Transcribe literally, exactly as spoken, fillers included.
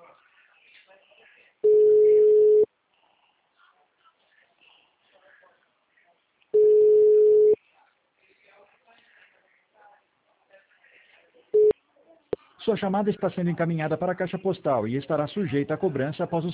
Sua chamada está sendo encaminhada para a caixa postal e estará sujeita a cobrança após o